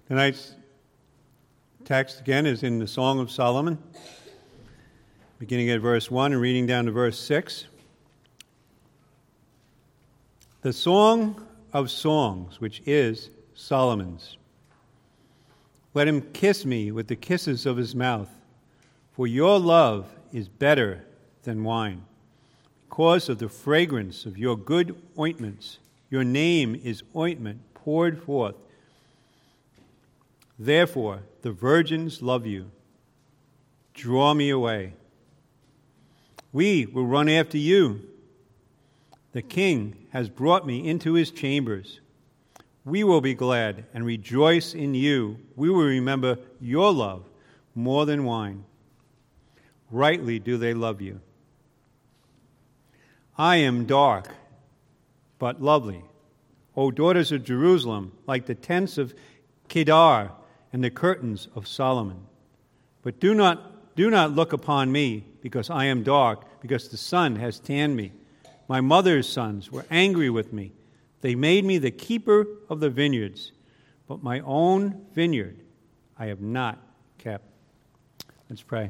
Tonight's text again is in the Song of Solomon, beginning at verse 1 and reading down to verse 6. The Song of Songs, which is Solomon's. Let him kiss me with the kisses of his mouth, for your love is better than wine. Because of the fragrance of your good ointments, your name is ointment poured forth. Therefore, the virgins love you. Draw me away. We will run after you. The king has brought me into his chambers. We will be glad and rejoice in you. We will remember your love more than wine. Rightly do they love you. I am dark, but lovely. O daughters of Jerusalem, like the tents of Kedar and the curtains of Solomon. But do not look upon me, because I am dark, because the sun has tanned me. My mother's sons were angry with me. They made me the keeper of the vineyards, but my own vineyard I have not kept. Let's pray.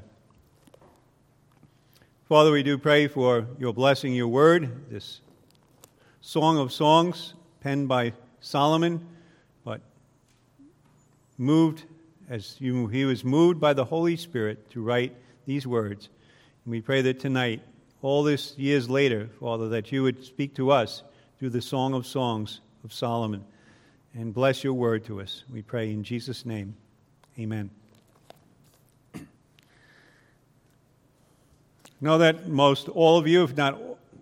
Father, we do pray for your blessing, your word, this Song of Songs penned by Solomon, but he was moved by the Holy Spirit to write these words. And we pray that tonight, all this years later, Father, that you would speak to us through the Song of Songs of Solomon and bless your word to us. We pray in Jesus' name. Amen. Know that most of you, if not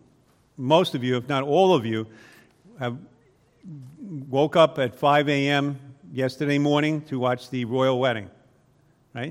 all of you, have woke up at 5 a.m. yesterday morning to watch the royal wedding, right?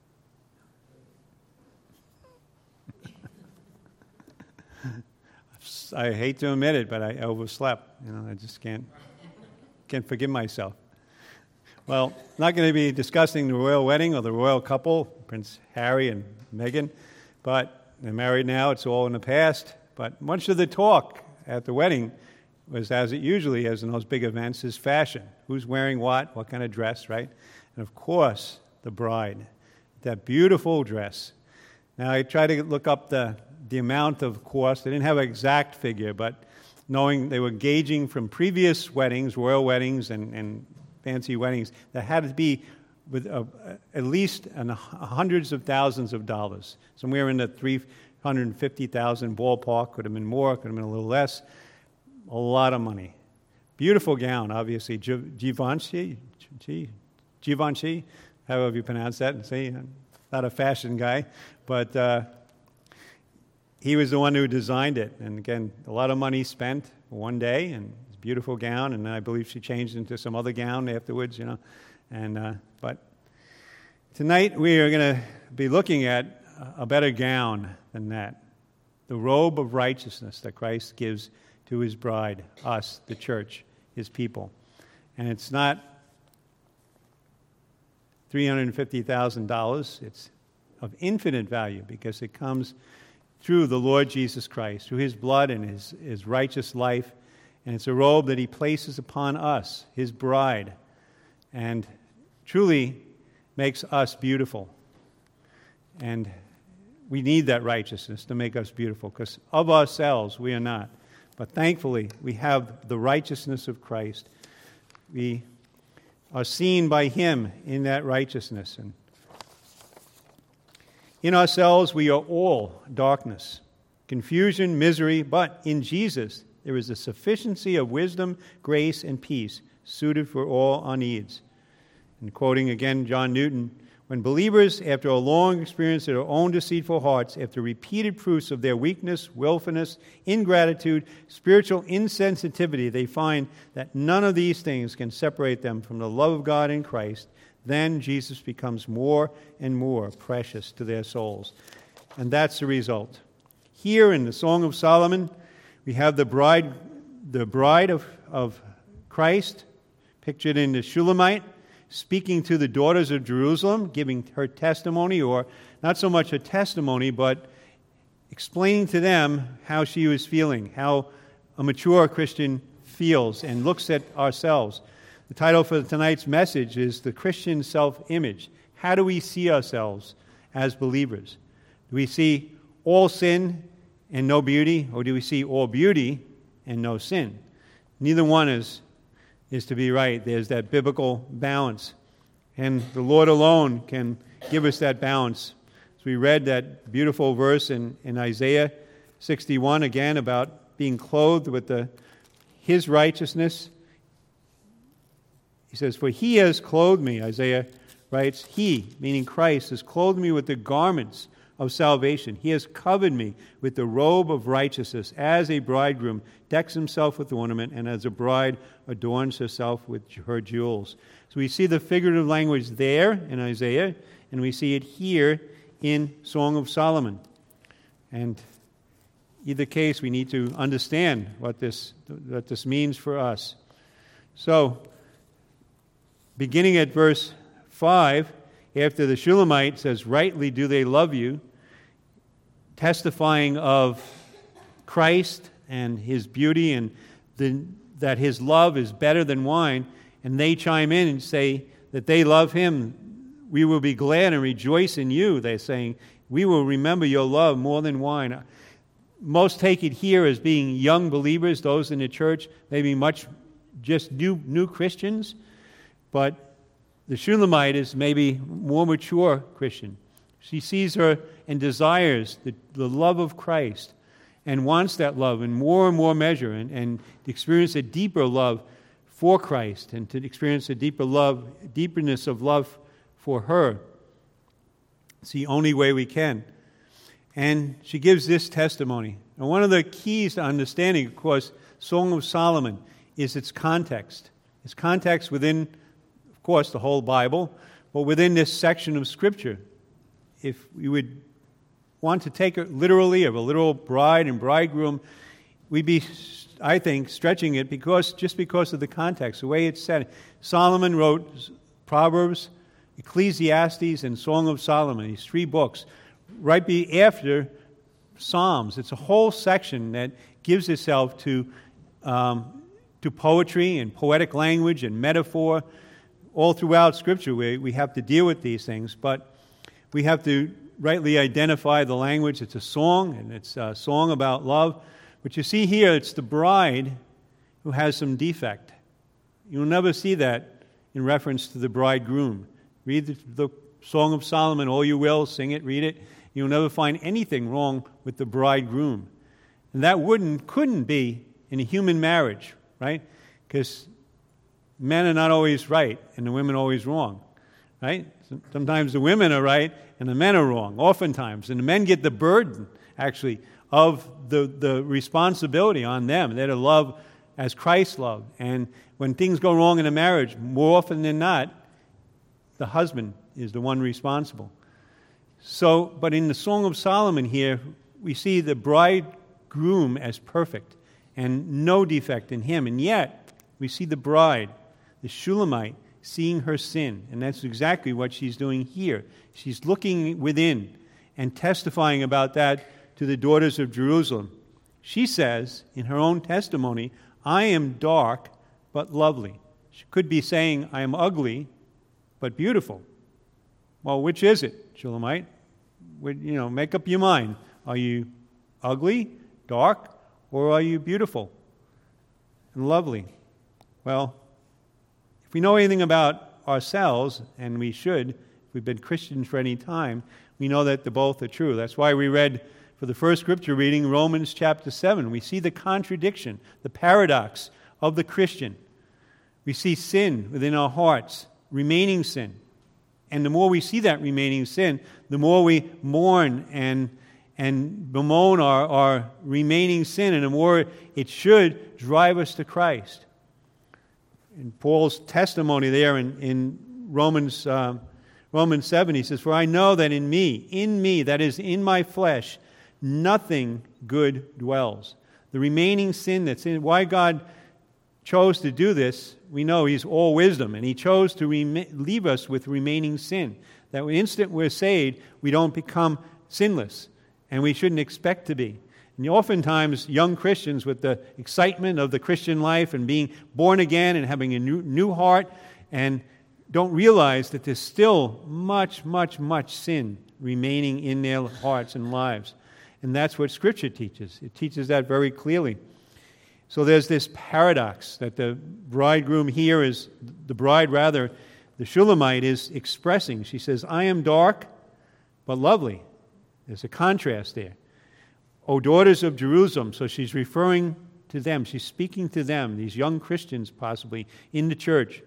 I hate to admit it, but I overslept. I just can't forgive myself. Well, not going to be discussing the royal wedding or the royal couple, Prince Harry and Meghan, but they're married now. It's all in the past. But much of the talk at the wedding was, as it usually is in those big events, is fashion. Who's wearing what kind of dress, right? And of course, the bride, that beautiful dress. Now, I tried to look up the amount of cost. They didn't have an exact figure, but knowing they were gauging from previous weddings, royal weddings and fancy weddings, that had to be with at least hundreds of thousands of dollars. Somewhere in the $350,000 ballpark. Could have been more, could have been a little less. A lot of money. Beautiful gown, obviously. Givenchy, however you pronounce that. See, I'm not a fashion guy, but he was the one who designed it. And again, a lot of money spent one day, and it's a beautiful gown. And I believe she changed into some other gown afterwards, But tonight we are going to be looking at a better gown than that. The robe of righteousness that Christ gives to his bride, us, the church, his people. And it's not $350,000. It's of infinite value because it comes through the Lord Jesus Christ, through his blood and his righteous life. And it's a robe that he places upon us, his bride, and truly makes us beautiful. And we need that righteousness to make us beautiful, because of ourselves we are not. But thankfully, we have the righteousness of Christ. We are seen by him in that righteousness. And in ourselves, we are all darkness, confusion, misery, but in Jesus, there is a sufficiency of wisdom, grace, and peace suited for all our needs. And quoting again John Newton, when believers, after a long experience of their own deceitful hearts, after repeated proofs of their weakness, willfulness, ingratitude, spiritual insensitivity, they find that none of these things can separate them from the love of God in Christ, then Jesus becomes more and more precious to their souls. And that's the result. Here in the Song of Solomon, we have the bride of Christ, pictured in the Shulamite, speaking to the daughters of Jerusalem, giving her testimony, or not so much a testimony, but explaining to them how she was feeling, how a mature Christian feels and looks at ourselves. The title for tonight's message is The Christian Self-Image. How do we see ourselves as believers? Do we see all sin and no beauty, or do we see all beauty and no sin? Neither one is to be right. There's that biblical balance. And the Lord alone can give us that balance. So we read that beautiful verse in Isaiah 61 again about being clothed with His righteousness. He says, "For He has clothed me," Isaiah writes, He, meaning Christ, has clothed me with the garments of salvation. He has covered me with the robe of righteousness, as a bridegroom decks himself with ornament, and as a bride adorns herself with her jewels. So we see the figurative language there in Isaiah, and we see it here in Song of Solomon. And either case, we need to understand what this means for us. So, beginning at verse 5, after the Shulamite says, "Rightly do they love you," testifying of Christ and His beauty and that His love is better than wine, and they chime in and say that they love Him. "We will be glad and rejoice in you," they're saying. "We will remember your love more than wine." Most take it here as being young believers, those in the church, maybe much just new Christians, but the Shulamite is maybe more mature Christian. She sees her and desires the love of Christ and wants that love in more and more measure and to experience a deeper love for Christ and to experience a deeperness of love for her. It's the only way we can. And she gives this testimony. And one of the keys to understanding, of course, Song of Solomon is its context. Its context within, of course, the whole Bible, but within this section of Scripture. If we would want to take it literally, of a literal bride and bridegroom, we'd be, I think, stretching it just because of the context, the way it's said. Solomon wrote Proverbs, Ecclesiastes, and Song of Solomon, these 3 books, right after Psalms. It's a whole section that gives itself to poetry and poetic language and metaphor. All throughout Scripture we have to deal with these things, but we have to rightly identify the language. It's a song, and it's a song about love. But you see here, it's the bride who has some defect. You'll never see that in reference to the bridegroom. Read the Song of Solomon all you will, sing it, read it. You'll never find anything wrong with the bridegroom. And that couldn't be in a human marriage, right? Because men are not always right and the women are always wrong, right? Sometimes the women are right and the men are wrong, oftentimes. And the men get the burden, actually, of the responsibility on them. They're to love as Christ loved. And when things go wrong in a marriage, more often than not, the husband is the one responsible. So, but in the Song of Solomon here, we see the bridegroom as perfect and no defect in him. And yet, we see the bride, the Shulamite, seeing her sin. And that's exactly what she's doing here. She's looking within and testifying about that to the daughters of Jerusalem. She says, in her own testimony, "I am dark but lovely." She could be saying, "I am ugly but beautiful." Well, which is it, Shulamite? Make up your mind. Are you ugly, dark, or are you beautiful and lovely? Well, if we know anything about ourselves, and we should, if we've been Christians for any time, we know that both are true. That's why we read for the first scripture reading Romans chapter 7. We see the contradiction, the paradox of the Christian. We see sin within our hearts, remaining sin. And the more we see that remaining sin, the more we mourn and bemoan our remaining sin, and the more it should drive us to Christ. In Paul's testimony there in Romans 7, he says, "For I know that in me, that is in my flesh, nothing good dwells." The remaining sin that's in, why God chose to do this, we know He's all wisdom, and He chose to leave us with remaining sin. That the instant we're saved, we don't become sinless, and we shouldn't expect to be. And oftentimes, young Christians, with the excitement of the Christian life and being born again and having a new heart, and don't realize that there's still much, much, much sin remaining in their hearts and lives. And that's what Scripture teaches. It teaches that very clearly. So there's this paradox that the bridegroom here is, the bride rather, the Shulamite is expressing. She says, I am dark, but lovely. There's a contrast there. O daughters of Jerusalem. So she's referring to them. She's speaking to them, these young Christians possibly, in the church.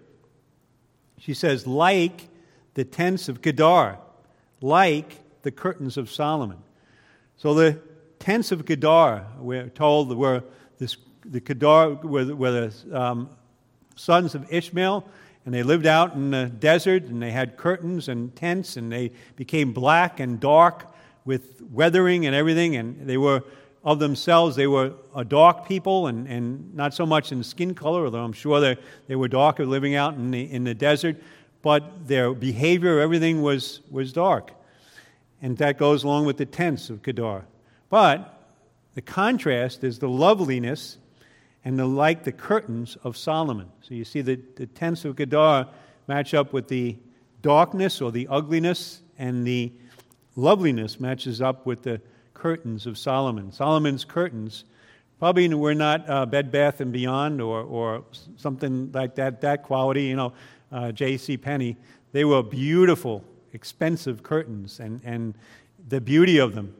She says, like the tents of Kedar, like the curtains of Solomon. So the tents of Kedar, we're told, were the Kedar were the sons of Ishmael, and they lived out in the desert, and they had curtains and tents, and they became black and dark with weathering and everything, and they were, of themselves, they were a dark people, and not so much in skin color, although I'm sure they were darker living out in the desert, but their behavior, everything was dark. And that goes along with the tents of Kedar. But the contrast is the loveliness and like the curtains of Solomon. So you see the tents of Kedar match up with the darkness or the ugliness, and the loveliness matches up with the curtains of Solomon. Solomon's curtains probably were not Bed Bath & Beyond or something like that quality, J.C. Penney. They were beautiful, expensive curtains, and the beauty of them.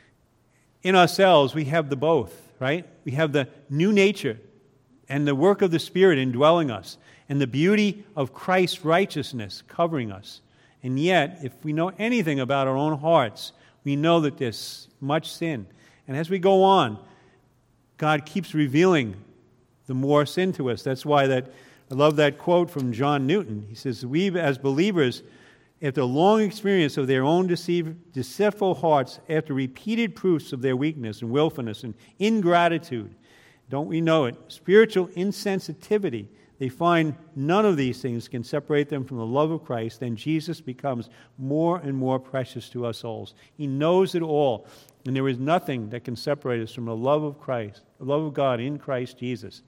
In ourselves, we have the both, right? We have the new nature and the work of the Spirit indwelling us, and the beauty of Christ's righteousness covering us. And yet, if we know anything about our own hearts, we know that there's much sin. And as we go on, God keeps revealing the more sin to us. That's why I love that quote from John Newton. He says, we as believers, after long experience of their own deceitful hearts, after repeated proofs of their weakness and willfulness and ingratitude, don't we know it? Spiritual insensitivity. They find none of these things can separate them from the love of Christ. Then Jesus becomes more and more precious to our souls. He knows it all, and there is nothing that can separate us from the love of Christ, the love of God in Christ Jesus.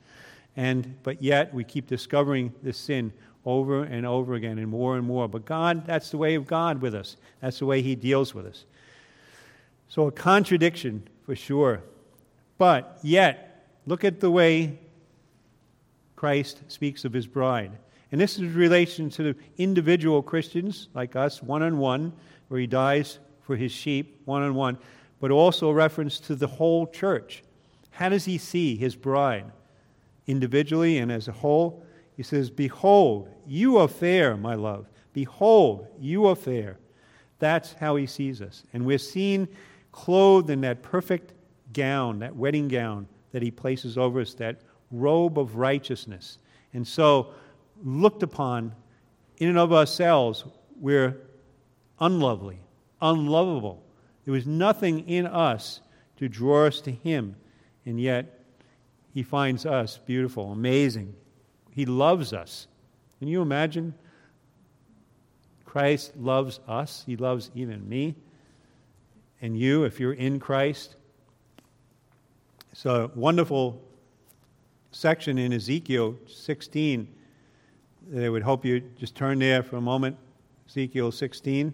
But yet we keep discovering this sin over and over again and more. But God, that's the way of God with us. That's the way He deals with us. So a contradiction for sure. But yet, look at the way Christ speaks of His bride. And this is in relation to the individual Christians like us, one-on-one, where He dies for His sheep, one-on-one, but also a reference to the whole church. How does He see His bride? Individually and as a whole, He says, behold, you are fair, my love. Behold, you are fair. That's how He sees us. And we're seen clothed in that perfect gown, that wedding gown that He places over us, that robe of righteousness. And so, looked upon in and of ourselves, we're unlovely, unlovable. There was nothing in us to draw us to Him, and yet He finds us beautiful, amazing. He loves us. Can you imagine? Christ loves us. He loves even me and you if you're in Christ. It's a wonderful section in Ezekiel 16. I would hope you just turn there for a moment. Ezekiel 16.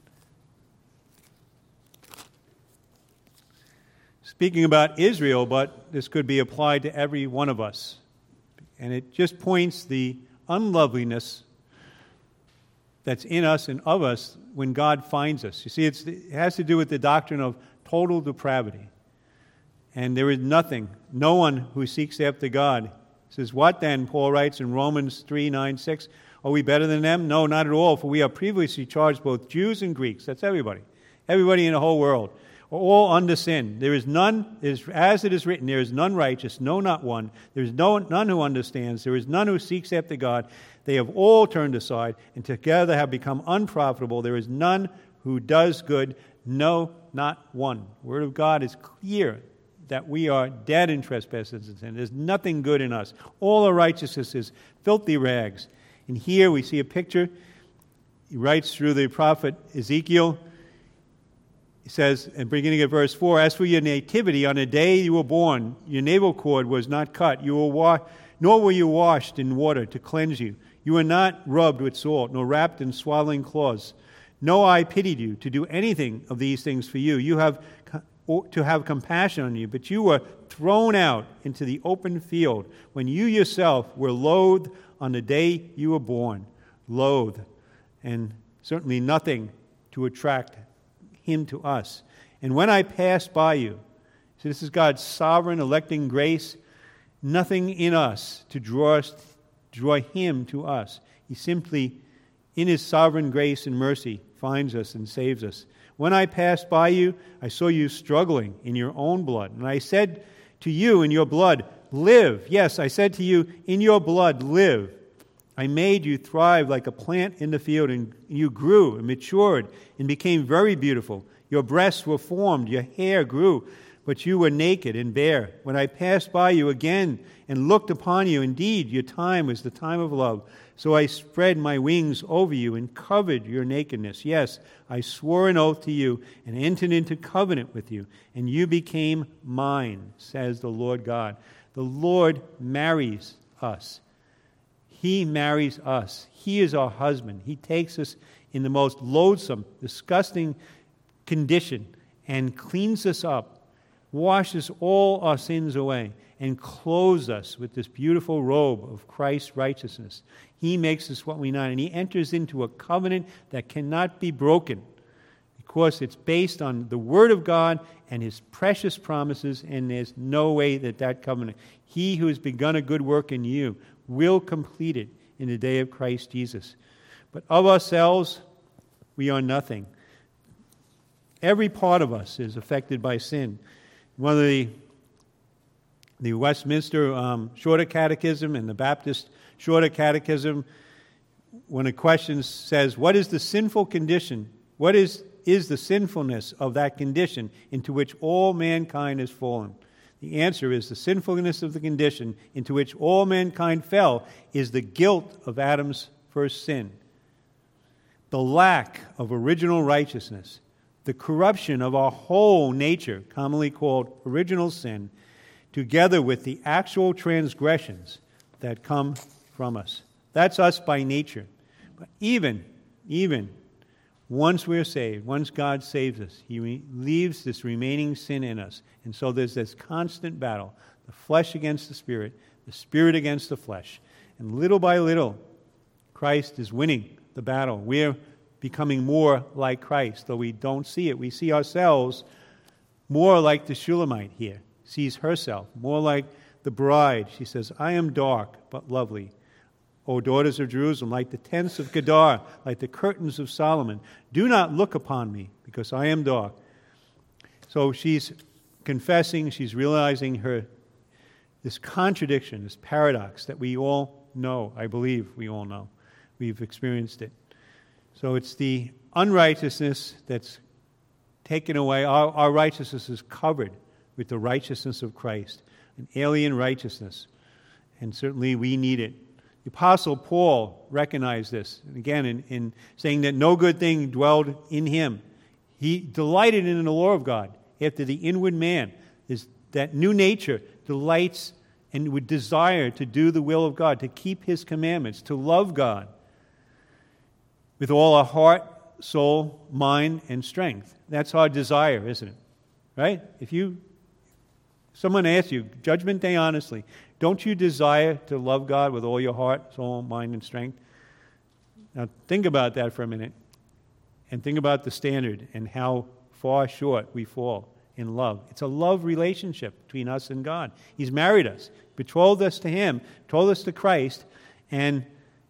Speaking about Israel, but this could be applied to every one of us. And it just points the unloveliness that's in us and of us when God finds us. You see, it has to do with the doctrine of total depravity. And there is nothing, no one who seeks after God. He says, what then, Paul writes in Romans 3:9-6, are we better than them? No, not at all, for we are previously charged both Jews and Greeks. That's everybody in the whole world, are all under sin. There is none, as it is written, there is none righteous, no, not one. There is none who understands. There is none who seeks after God. They have all turned aside, and together have become unprofitable. There is none who does good, no, not one. The Word of God is clear that we are dead in trespasses and sin. There's nothing good in us. All our righteousness is filthy rags. And here we see a picture. He writes through the prophet Ezekiel, He says, and beginning at verse 4, as for your nativity, on the day you were born, your navel cord was not cut, nor were you washed in water to cleanse you. You were not rubbed with salt, nor wrapped in swaddling cloths. No eye pitied you to do anything of these things for you. You have to have compassion on you, but you were thrown out into the open field when you yourself were loathed on the day you were born. Loathed, and certainly nothing to attract him to us. And when I passed by you, so this is God's sovereign electing grace, nothing in us to draw him to us. He simply, in his sovereign grace and mercy, finds us and saves us. When I passed by you, I saw you struggling in your own blood. And I said to you, in your blood, live. Yes, I said to you, in your blood, live. I made you thrive like a plant in the field, and you grew and matured and became very beautiful. Your breasts were formed, your hair grew, but you were naked and bare. When I passed by you again and looked upon you, indeed, your time was the time of love. So I spread my wings over you and covered your nakedness. Yes, I swore an oath to you and entered into covenant with you, and you became mine, says the Lord God. The Lord marries us. He marries us. He is our husband. He takes us in the most loathsome, disgusting condition and cleans us up, washes all our sins away, and clothes us with this beautiful robe of Christ's righteousness. He makes us what we not, and he enters into a covenant that cannot be broken because it's based on the Word of God and his precious promises, and there's no way that covenant, he who has begun a good work in you, will complete it in the day of Christ Jesus. But of ourselves, we are nothing. Every part of us is affected by sin. One of the Westminster Shorter Catechism and the Baptist Shorter Catechism, when a question says, what is the sinful condition? What is the sinfulness of that condition into which all mankind has fallen? The answer is the sinfulness of the condition into which all mankind fell is the guilt of Adam's first sin. The lack of original righteousness, the corruption of our whole nature, commonly called original sin, together with the actual transgressions that come from us. That's us by nature. But even once we're saved, once God saves us, he leaves this remaining sin in us. And so there's this constant battle, the flesh against the spirit against the flesh. And little by little, Christ is winning the battle. We're becoming more like Christ, though we don't see it. We see ourselves more like the Shulamite here, sees herself, more like the bride. She says, I am dark but lovely. O daughters of Jerusalem, like the tents of Kedar, like the curtains of Solomon, do not look upon me, because I am dark. So she's confessing, she's realizing this contradiction, this paradox that we all know. I believe we all know. We've experienced it. So it's the unrighteousness that's taken away. Our righteousness is covered with the righteousness of Christ, an alien righteousness. And certainly we need it. The Apostle Paul recognized this, again, in saying that no good thing dwelled in him. He delighted in the law of God after the inward man. That new nature delights and would desire to do the will of God, to keep his commandments, to love God with all our heart, soul, mind, and strength. That's our desire, isn't it? Right? If someone asks you, Judgment Day honestly, don't you desire to love God with all your heart, soul, mind, and strength? Now think about that for a minute, and think about the standard and how far short we fall in love. It's a love relationship between us and God. He's married us, betrothed us to him, betrothed us to Christ, and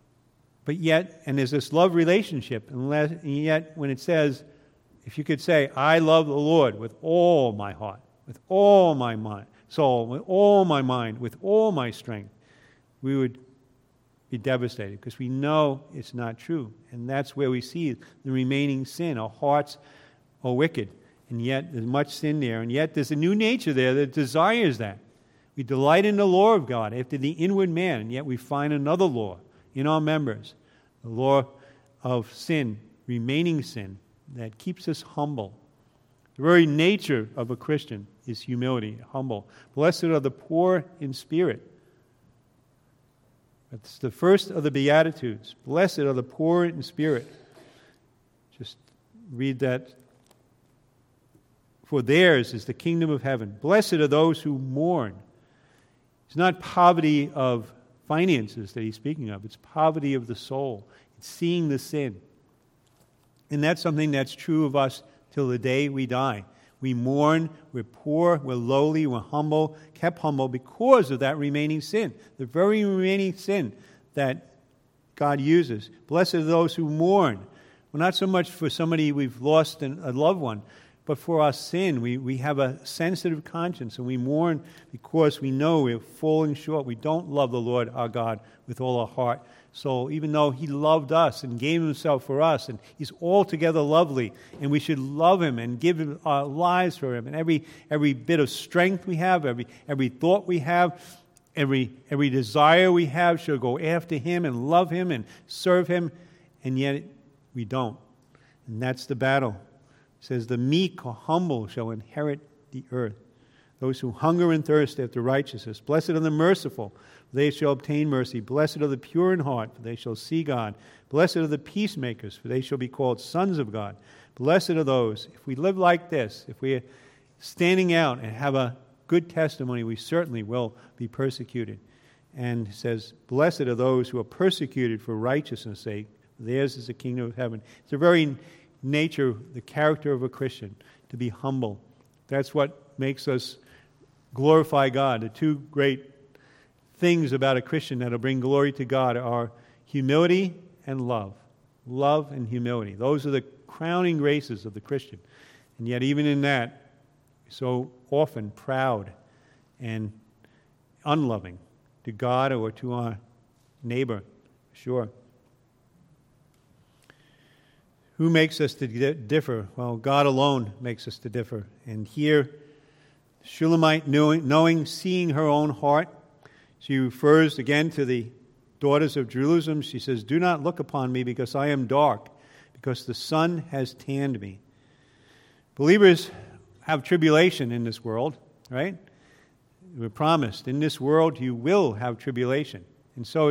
there's this love relationship, and yet when it says, if you could say, I love the Lord with all my heart, with all my mind, soul, with all my mind, with all my strength, we would be devastated because we know it's not true. And that's where we see the remaining sin. Our hearts are wicked, and yet there's much sin there, and yet there's a new nature there that desires that. We delight in the law of God after the inward man, and yet we find another law in our members, the law of sin, remaining sin, that keeps us humble, The very nature of a Christian is humility, humble. Blessed are the poor in spirit. That's the first of the Beatitudes. Blessed are the poor in spirit. Just read that. For theirs is the kingdom of heaven. Blessed are those who mourn. It's not poverty of finances that he's speaking of. It's poverty of the soul. It's seeing the sin. And that's something that's true of us till the day we die. We mourn, we're poor, we're lowly, we're humble, kept humble because of that remaining sin. The very remaining sin that God uses. Blessed are those who mourn. Well, not so much for somebody we've lost a loved one, but for our sin. We have a sensitive conscience, and we mourn because we know we're falling short. We don't love the Lord our God with all our heart, soul, even though he loved us and gave himself for us, and he's altogether lovely, and we should love him and give him our lives for him. And every bit of strength we have, every thought we have, every desire we have should go after him and love him and serve him, and yet we don't. And that's the battle. It says, the meek or humble shall inherit the earth. Those who hunger and thirst after righteousness. Blessed are the merciful, for they shall obtain mercy. Blessed are the pure in heart, for they shall see God. Blessed are the peacemakers, for they shall be called sons of God. Blessed are those. If we live like this, if we are standing out and have a good testimony, we certainly will be persecuted. And it says, blessed are those who are persecuted for righteousness' sake. Theirs is the kingdom of heaven. It's the very nature, the character of a Christian, to be humble. That's what makes us glorify God. The two great things about a Christian that will bring glory to God are humility and love. Love and humility. Those are the crowning graces of the Christian. And yet even in that, so often proud and unloving to God or to our neighbor. Sure. Who makes us to differ? Well, God alone makes us to differ. And here, Shulamite, knowing, seeing her own heart, she refers again to the daughters of Jerusalem. She says, do not look upon me because I am dark, because the sun has tanned me. Believers have tribulation in this world, right? We're promised, in this world you will have tribulation. And so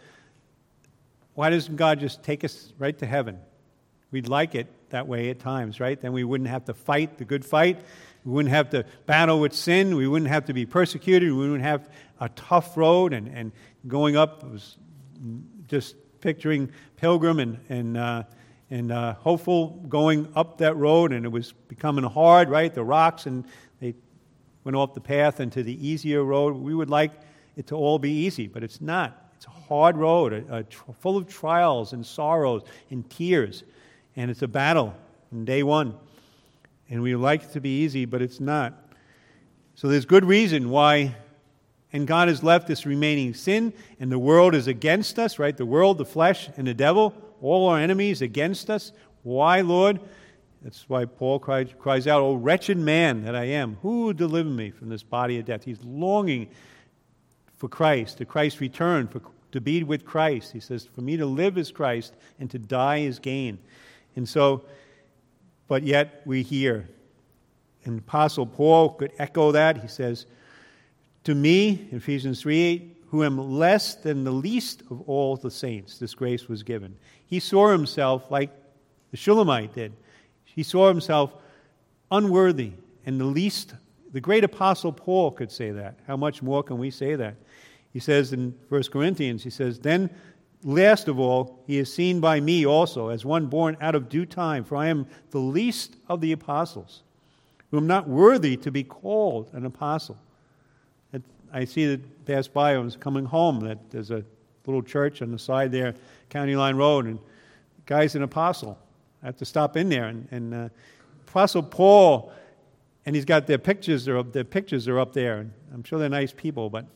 why doesn't God just take us right to heaven? We'd like it that way at times, right? Then we wouldn't have to fight the good fight. We wouldn't have to battle with sin. We wouldn't have to be persecuted. We wouldn't have a tough road. And going up, it was just picturing Pilgrim and hopeful going up that road, and it was becoming hard, right? The rocks, and they went off the path into the easier road. We would like it to all be easy, but it's not. It's a hard road, full of trials and sorrows and tears. And it's a battle from day one. And we like it to be easy, but it's not. So there's good reason why, and God has left this remaining sin, and the world is against us, right? The world, the flesh, and the devil, all our enemies against us. Why, Lord? That's why Paul cries out, "O wretched man that I am, who will deliver me from this body of death?" He's longing for Christ, to Christ's return, to be with Christ. He says, for me to live is Christ, and to die is gain. And so, but yet we hear. And Apostle Paul could echo that. He says, to me, in Ephesians 3:8, who am less than the least of all the saints, this grace was given. He saw himself like the Shulamite did. He saw himself unworthy, and the great Apostle Paul could say that. How much more can we say that? He says in 1 Corinthians, he says, then last of all, he is seen by me also as one born out of due time, for I am the least of the apostles, who am not worthy to be called an apostle. I see that passed by, I was coming home, that there's a little church on the side there, County Line Road, and the guy's an apostle. I have to stop in there. And Apostle Paul, and he's got their pictures are up there. And I'm sure they're nice people, but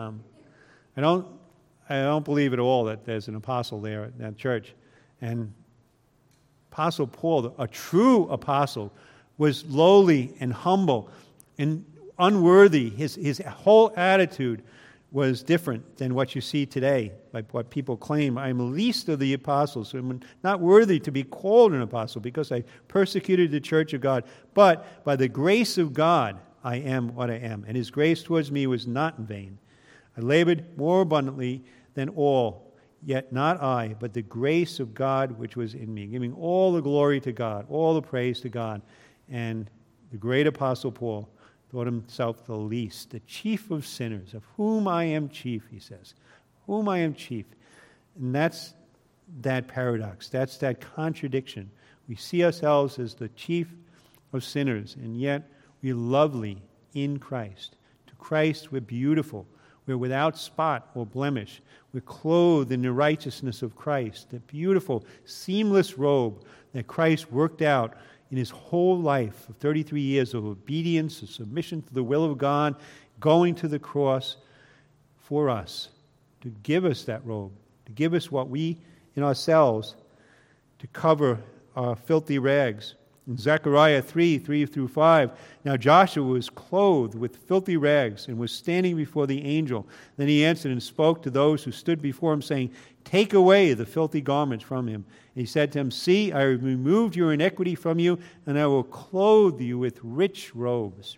I don't believe at all that there's an apostle there at that church. And Apostle Paul, a true apostle, was lowly and humble and unworthy. His whole attitude was different than what you see today, like what people claim. I am least of the apostles, so I'm not worthy to be called an apostle because I persecuted the church of God. But by the grace of God, I am what I am, and his grace towards me was not in vain. I labored more abundantly than all, yet not I, but the grace of God which was in me, giving all the glory to God, all the praise to God. And the great apostle Paul thought himself the least, the chief of sinners, of whom I am chief, he says. Whom I am chief. And that's that paradox. That's that contradiction. We see ourselves as the chief of sinners, and yet we're lovely in Christ. To Christ we're beautiful. We're without spot or blemish. We're clothed in the righteousness of Christ, the beautiful, seamless robe that Christ worked out in his whole life of 33 years of obedience, of submission to the will of God, going to the cross for us, to give us that robe, to give us what we in ourselves, to cover our filthy rags. In Zechariah 3:3-5, now Joshua was clothed with filthy rags and was standing before the angel. Then he answered and spoke to those who stood before him, saying, take away the filthy garments from him. And he said to him, see, I have removed your iniquity from you, and I will clothe you with rich robes,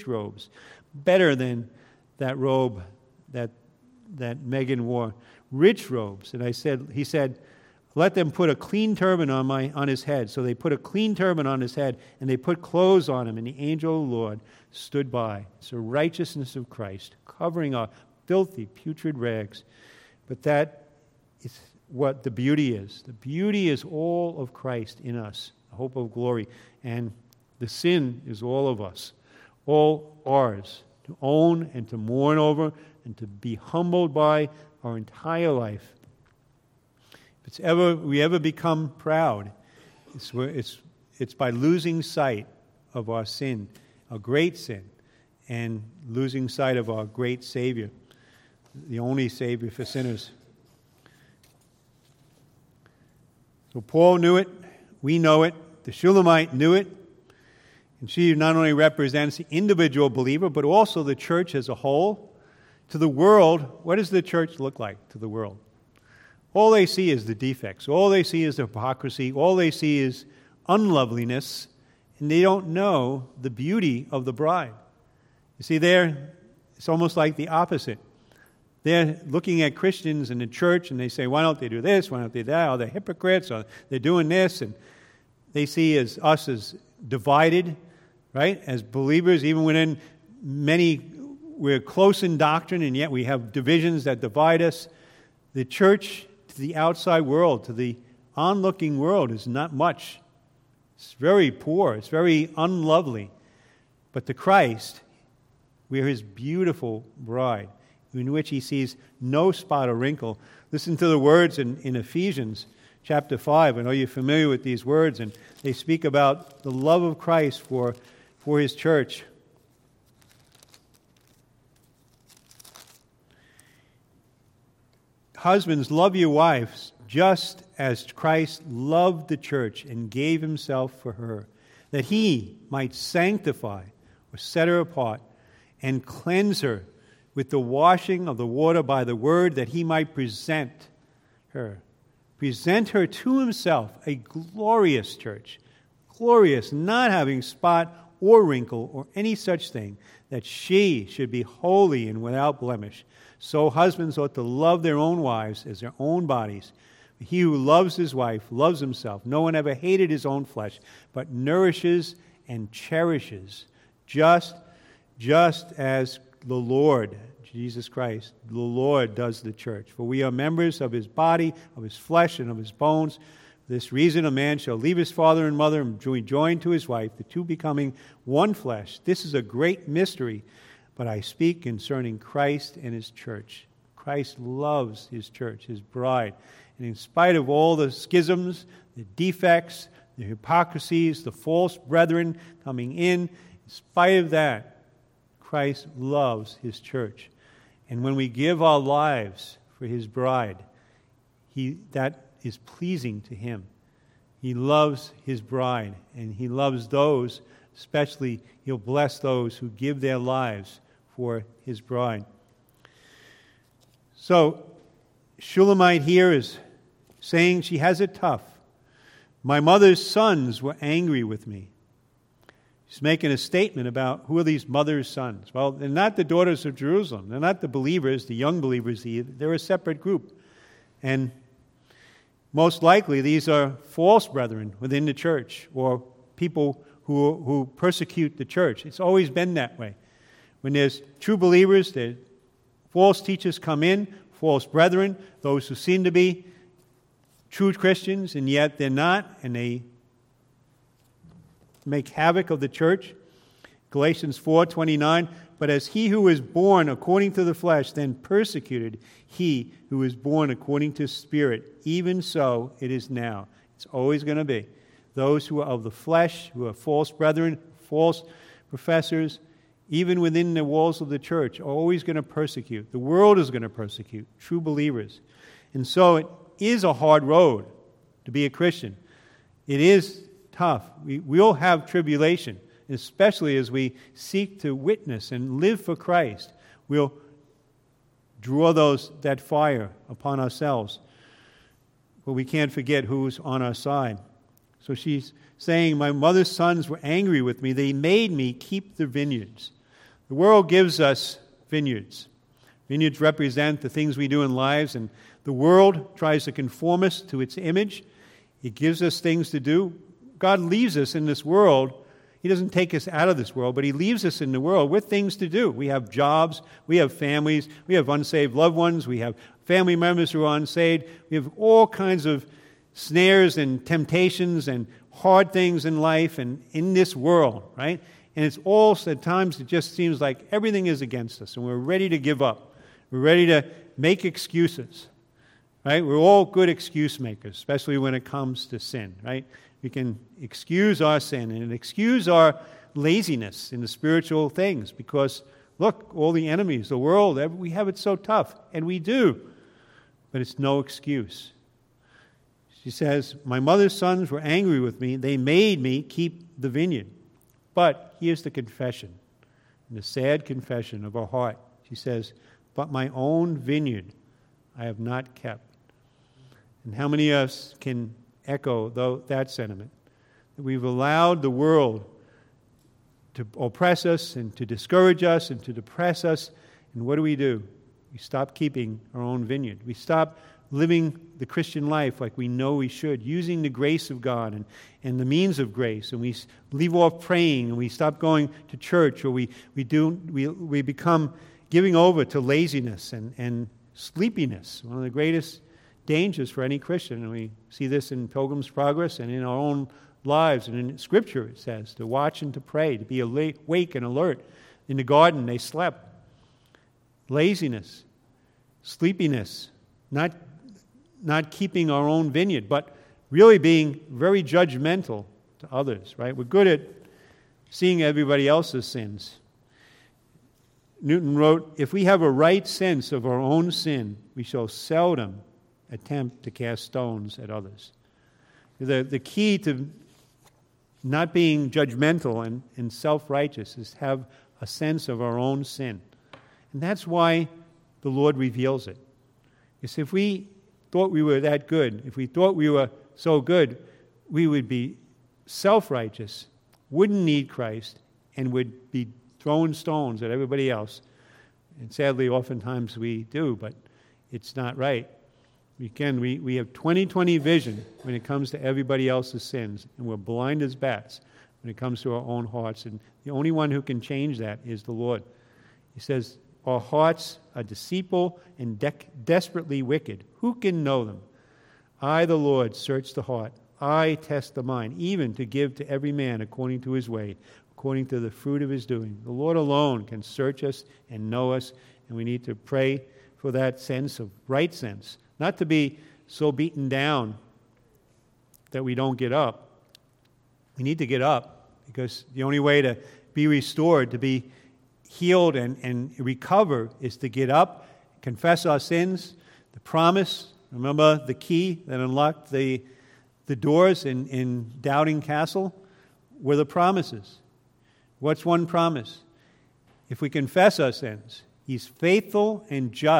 better than that robe that Megan wore, rich robes. And he said, let them put a clean turban on his head. So they put a clean turban on his head, and they put clothes on him, and the angel of the Lord stood by. It's the righteousness of Christ, covering our filthy, putrid rags. But that is what the beauty is. The beauty is all of Christ in us, the hope of glory. And the sin is all of us, all ours, to own and to mourn over and to be humbled by our entire life. If we ever become proud, it's by losing sight of our sin, our great sin, and losing sight of our great Savior, the only Savior for sinners. So Paul knew it, we know it, the Shulamite knew it, and she not only represents the individual believer, but also the church as a whole. To the world, what does the church look like to the world? All they see is the defects. All they see is the hypocrisy. All they see is unloveliness, and they don't know the beauty of the bride. You see, it's almost like the opposite. They're looking at Christians in the church, and they say, why don't they do this? Why don't they do that? Oh, they're hypocrites, or they're doing this. And they see us as divided, right? As believers, even within we're close in doctrine, and yet we have divisions that divide us. The church, to the outside world, to the onlooking world, is not much. It's very poor. It's very unlovely. But to Christ, we are his beautiful bride, in which he sees no spot or wrinkle. Listen to the words in Ephesians chapter 5. I know you're familiar with these words, and they speak about the love of Christ for his church. Husbands, love your wives just as Christ loved the church and gave himself for her, that he might sanctify or set her apart and cleanse her with the washing of the water by the word, that he might present her to himself, a glorious church, glorious, not having spot or wrinkle or any such thing, that she should be holy and without blemish. So husbands ought to love their own wives as their own bodies. He who loves his wife loves himself. No one ever hated his own flesh, but nourishes and cherishes, just as the Lord, Jesus Christ, the Lord does the church. For we are members of his body, of his flesh, and of his bones. For this reason a man shall leave his father and mother and be joined to his wife, the two becoming one flesh. This is a great mystery, but I speak concerning Christ and his church. Christ loves his church, his bride. And in spite of all the schisms, the defects, the hypocrisies, the false brethren coming in spite of that, Christ loves his church. And when we give our lives for his bride, that is pleasing to him. He loves his bride, and he loves those, especially he'll bless those who give their lives for his bride. So, Shulamite here is saying she has it tough. My mother's sons were angry with me. She's making a statement about who are these mother's sons. Well, they're not the daughters of Jerusalem. They're not the believers, the young believers either. They're a separate group. And most likely these are false brethren within the church or people who persecute the church. It's always been that way. When there's true believers, false teachers come in, false brethren, those who seem to be true Christians, and yet they're not, and they make havoc of the church. Galatians 4:29, but as he who is born according to the flesh then persecuted he who is born according to spirit, even so it is now. It's always going to be. Those who are of the flesh, who are false brethren, false professors, even within the walls of the church, are always going to persecute. The world is going to persecute true believers. And so it is a hard road to be a Christian. It is tough. We will have tribulation, especially as we seek to witness and live for Christ. We'll draw that fire upon ourselves. But we can't forget who's on our side. So she's saying, my mother's sons were angry with me. They made me keep the vineyards. The world gives us vineyards. Vineyards represent the things we do in lives, and the world tries to conform us to its image. It gives us things to do. God leaves us in this world. He doesn't take us out of this world, but He leaves us in the world with things to do. We have jobs, we have families, we have unsaved loved ones, we have family members who are unsaved. We have all kinds of snares and temptations and hard things in life and in this world, right? And it's all, at times, it just seems like everything is against us, and we're ready to give up. We're ready to make excuses, right? We're all good excuse makers, especially when it comes to sin, right? We can excuse our sin and excuse our laziness in the spiritual things because, look, all the enemies, the world, we have it so tough, and we do, but it's no excuse. She says, my mother's sons were angry with me. They made me keep the vineyard. But here's the confession, the sad confession of her heart. She says, but my own vineyard I have not kept. And how many of us can echo that sentiment? That we've allowed the world to oppress us and to discourage us and to depress us. And what do? We stop keeping our own vineyard. We stop living the Christian life like we know we should, using the grace of God and the means of grace, and we leave off praying, and we stop going to church, or we become giving over to laziness and sleepiness, one of the greatest dangers for any Christian. And we see this in Pilgrim's Progress and in our own lives, and in Scripture it says to watch and to pray, to be awake and alert. In the garden they slept. Laziness, sleepiness, not keeping our own vineyard, but really being very judgmental to others, right? We're good at seeing everybody else's sins. Newton wrote, if we have a right sense of our own sin, we shall seldom attempt to cast stones at others. The key to not being judgmental and self-righteous is have a sense of our own sin. And that's why the Lord reveals it. Because if we thought we were that good, if we thought we were so good, we would be self-righteous, wouldn't need Christ, and would be throwing stones at everybody else. And sadly, oftentimes we do, but it's not right. We have 20/20 vision when it comes to everybody else's sins, and we're blind as bats when it comes to our own hearts. And the only one who can change that is the Lord. He says, our hearts are deceitful and desperately wicked. Who can know them? I, the Lord, search the heart. I test the mind, even to give to every man according to his way, according to the fruit of his doing. The Lord alone can search us and know us, and we need to pray for that sense of right sense. Not to be so beaten down that we don't get up. We need to get up, because the only way to be restored, to be healed and recover, is to get up, confess our sins, the promise. Remember the key that unlocked the doors in Doubting Castle were the promises. What's one promise? If we confess our sins, He's faithful and just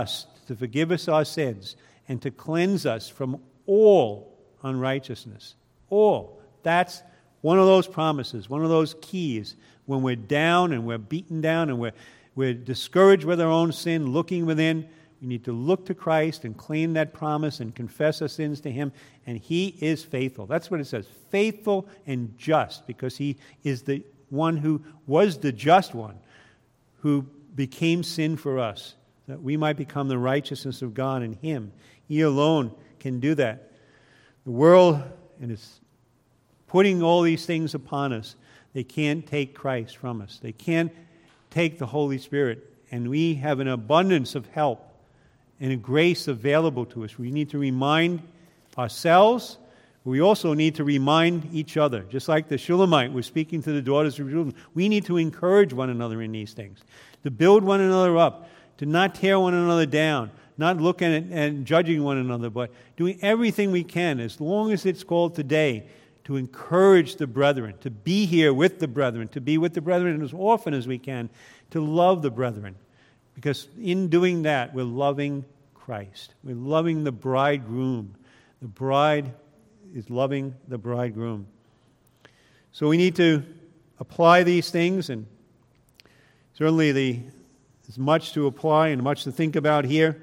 to forgive us our sins and to cleanse us from all unrighteousness. All. That's one of those promises, one of those keys. When we're down and we're beaten down and we're discouraged with our own sin, looking within, we need to look to Christ and claim that promise and confess our sins to Him, and He is faithful. That's what it says, faithful and just, because He is the one who was the just one, who became sin for us, that we might become the righteousness of God in Him. He alone can do that. The world, and it's putting all these things upon us, they can't take Christ from us. They can't take the Holy Spirit, and we have an abundance of help and a grace available to us. We need to remind ourselves, but we also need to remind each other. Just like the Shulamite was speaking to the daughters of Jerusalem, we need to encourage one another in these things, to build one another up, to not tear one another down, not looking at and judging one another, but doing everything we can, as long as it's called today, to encourage the brethren, to be here with the brethren, to be with the brethren as often as we can, to love the brethren. Because in doing that, we're loving Christ. We're loving the bridegroom. The bride is loving the bridegroom. So we need to apply these things, and certainly there's much to apply and much to think about here.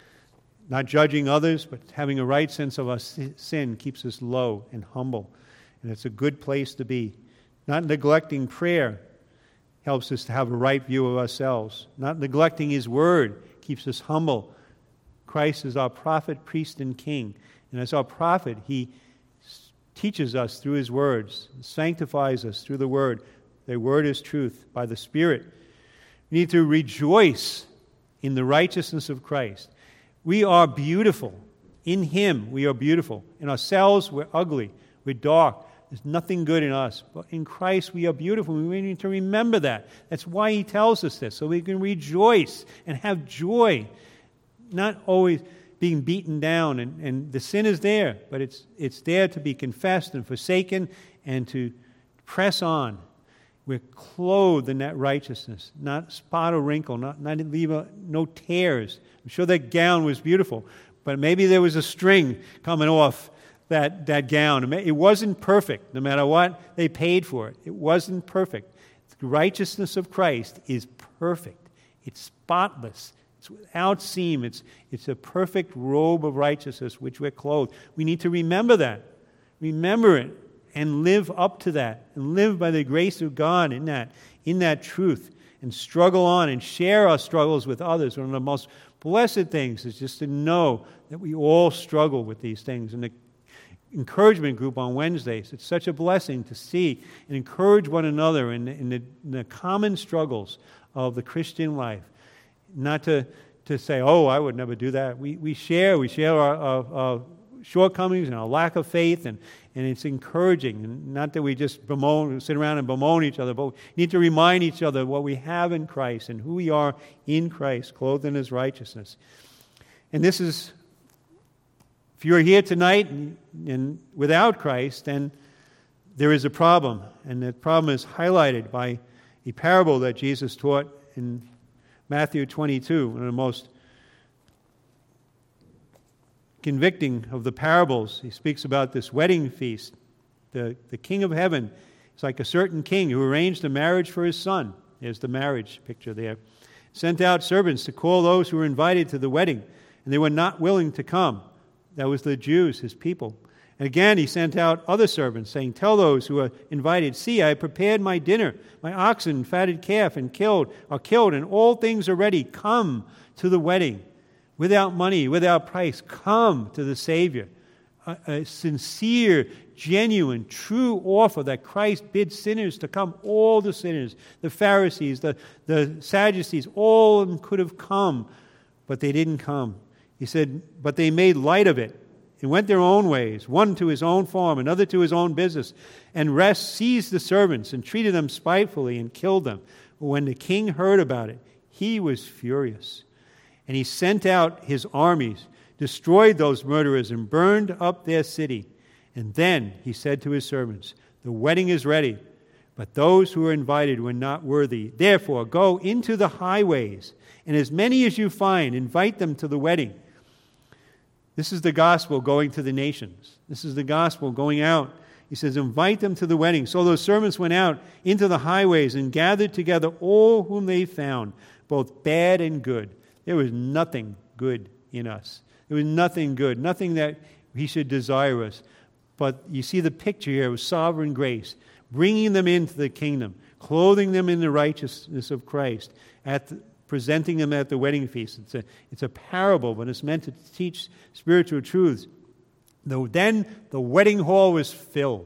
Not judging others, but having a right sense of our sin keeps us low and humble. And it's a good place to be. Not neglecting prayer helps us to have a right view of ourselves. Not neglecting His Word keeps us humble. Christ is our prophet, priest, and king. And as our prophet, He teaches us through His words, sanctifies us through the Word. The Word is truth by the Spirit. We need to rejoice in the righteousness of Christ. We are beautiful. In Him, we are beautiful. In ourselves, we're ugly. We're dark. There's nothing good in us. But in Christ, we are beautiful. We need to remember that. That's why He tells us this, so we can rejoice and have joy, not always being beaten down. And the sin is there, but it's there to be confessed and forsaken and to press on. We're clothed in that righteousness, not spot or wrinkle, not leave no tears. I'm sure that gown was beautiful, but maybe there was a string coming off that gown. It wasn't perfect, no matter what they paid for it. It wasn't perfect. The righteousness of Christ is perfect. It's spotless. It's without seam. It's a perfect robe of righteousness which we're clothed. We need to remember that. Remember it and live up to that, and live by the grace of God in that truth, and struggle on and share our struggles with others. One of the most blessed things is just to know that we all struggle with these things. And the encouragement group on Wednesdays, it's such a blessing to see and encourage one another in the common struggles of the Christian life. Not to say, oh, I would never do that. We share our shortcomings and our lack of faith, and it's encouraging. And not that we just sit around and bemoan each other, but we need to remind each other what we have in Christ and who we are in Christ, clothed in His righteousness. And this is, if you're here tonight and without Christ, then there is a problem. And that problem is highlighted by a parable that Jesus taught in Matthew 22, one of the most convicting of the parables. He speaks about this wedding feast. The King of Heaven is like a certain king who arranged a marriage for his son. There's the marriage picture there. Sent out servants to call those who were invited to the wedding, and they were not willing to come. That was the Jews, His people. And again, He sent out other servants, saying, tell those who are invited, see, I have prepared my dinner. My oxen, fatted calf, are killed, and all things are ready. Come to the wedding. Without money, without price, come to the Savior. A sincere, genuine, true offer that Christ bids sinners to come. All the sinners, the Pharisees, the Sadducees, all of them could have come, but they didn't come. He said, but they made light of it and went their own ways, one to his own farm, another to his own business, and rest seized the servants and treated them spitefully and killed them. But when the king heard about it, he was furious. And he sent out his armies, destroyed those murderers, and burned up their city. And then he said to his servants, the wedding is ready, but those who were invited were not worthy. Therefore, go into the highways, and as many as you find, invite them to the wedding. This is the gospel going to the nations. This is the gospel going out. He says, invite them to the wedding. So those servants went out into the highways and gathered together all whom they found, both bad and good. There was nothing good in us. There was nothing good, nothing that he should desire us. But you see the picture here of sovereign grace, bringing them into the kingdom, clothing them in the righteousness of Christ, presenting them at the wedding feast. It's a parable, but it's meant to teach spiritual truths. Then the wedding hall was filled.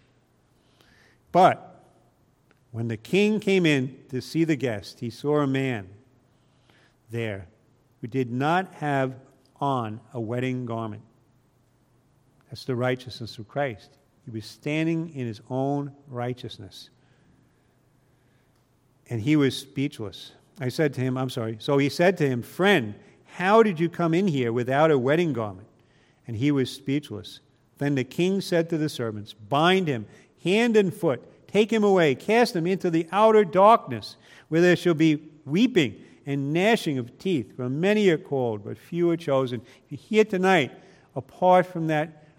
But when the king came in to see the guest, he saw a man there who did not have on a wedding garment. That's the righteousness of Christ. He was standing in his own righteousness. And he was speechless. So he said to him, friend, how did you come in here without a wedding garment? And he was speechless. Then the king said to the servants, bind him hand and foot, take him away, cast him into the outer darkness, where there shall be weeping and gnashing of teeth. For many are called, but few are chosen. If you're here tonight, apart from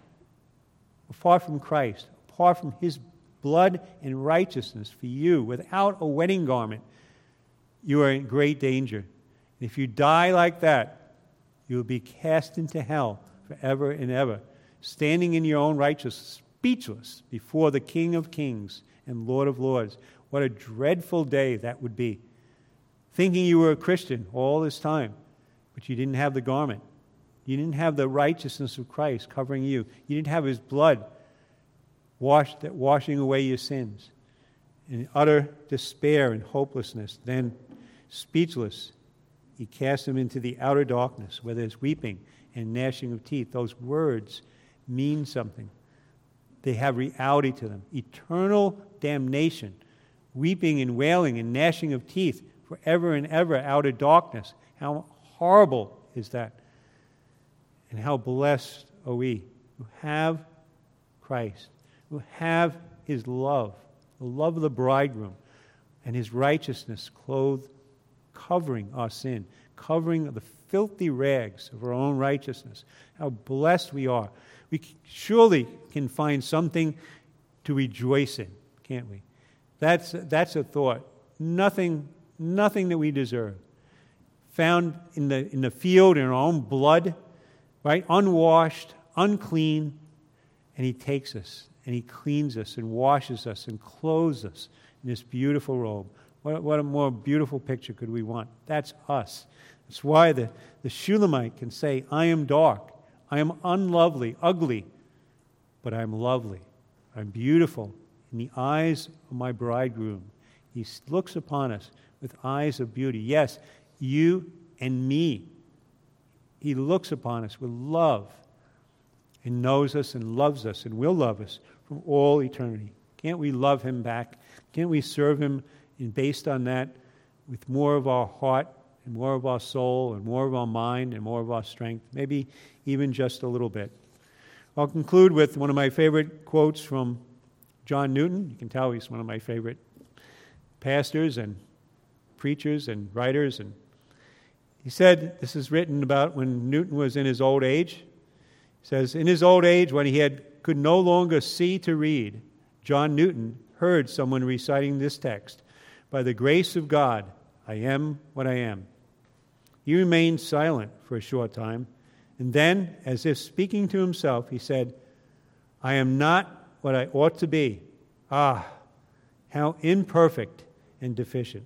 Christ, apart from his blood and righteousness for you, without a wedding garment, you are in great danger. And if you die like that, you will be cast into hell forever and ever, standing in your own righteousness, speechless before the King of Kings and Lord of Lords. What a dreadful day that would be. Thinking you were a Christian all this time, but you didn't have the garment. You didn't have the righteousness of Christ covering you. You didn't have his blood washing away your sins. In utter despair and hopelessness, then speechless, he cast him into the outer darkness, where there's weeping and gnashing of teeth. Those words mean something. They have reality to them. Eternal damnation, weeping and wailing and gnashing of teeth forever and ever, outer darkness. How horrible is that? And how blessed are we who have Christ, who have his love, the love of the bridegroom, and his righteousness covering our sin, covering the filthy rags of our own righteousness. How blessed we are. We surely can find something to rejoice in, can't we? That's a thought. Nothing that we deserve. Found in the field in our own blood, right? Unwashed, unclean, and he takes us and he cleans us and washes us and clothes us in this beautiful robe. What a more beautiful picture could we want? That's us. That's why the Shulamite can say, I am dark, I am unlovely, ugly, but I am lovely. I'm beautiful in the eyes of my bridegroom. He looks upon us with eyes of beauty. Yes, you and me. He looks upon us with love and knows us and loves us and will love us from all eternity. Can't we love him back? Can't we serve him based on that with more of our heart and more of our soul and more of our mind and more of our strength? Maybe even just a little bit. I'll conclude with one of my favorite quotes from John Newton. You can tell he's one of my favorite pastors and preachers and writers. And he said, this is written about when Newton was in his old age. He says, in his old age, when he could no longer see to read, John Newton heard someone reciting this text, by the grace of God, I am what I am. He remained silent for a short time, and then, as if speaking to himself, he said, I am not what I ought to be. Ah, how imperfect and deficient.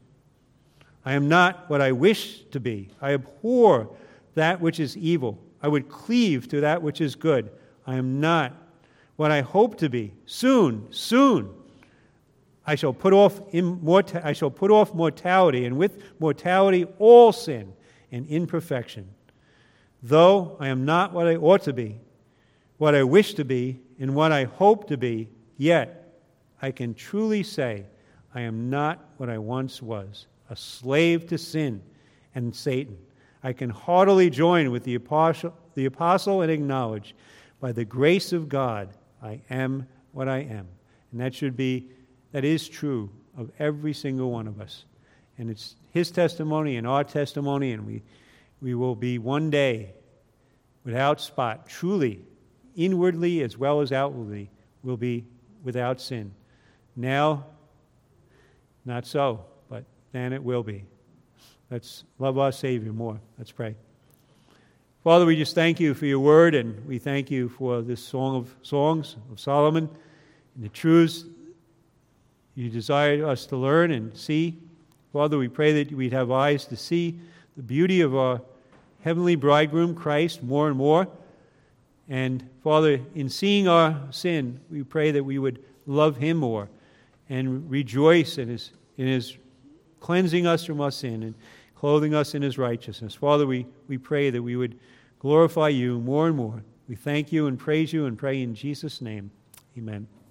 I am not what I wish to be. I abhor that which is evil. I would cleave to that which is good. I am not what I hope to be. Soon, I shall put off mortality, and with mortality all sin and imperfection. Though I am not what I ought to be, what I wish to be, and what I hope to be, yet I can truly say I am not what I once was, a slave to sin and Satan. I can heartily join with the apostle and acknowledge, by the grace of God, I am what I am. And that should be that is true of every single one of us. And it's his testimony and our testimony, and we will be one day without spot, truly, inwardly as well as outwardly, will be without sin. Now, not so, but then it will be. Let's love our Savior more. Let's pray. Father, we just thank you for your word, and we thank you for this Song of Songs of Solomon and the truths you desire us to learn and see. Father, we pray that we'd have eyes to see the beauty of our heavenly bridegroom, Christ, more and more. And Father, in seeing our sin, we pray that we would love him more and rejoice in his cleansing us from our sin and clothing us in his righteousness. Father, we pray that we would glorify you more and more. We thank you and praise you and pray in Jesus' name. Amen.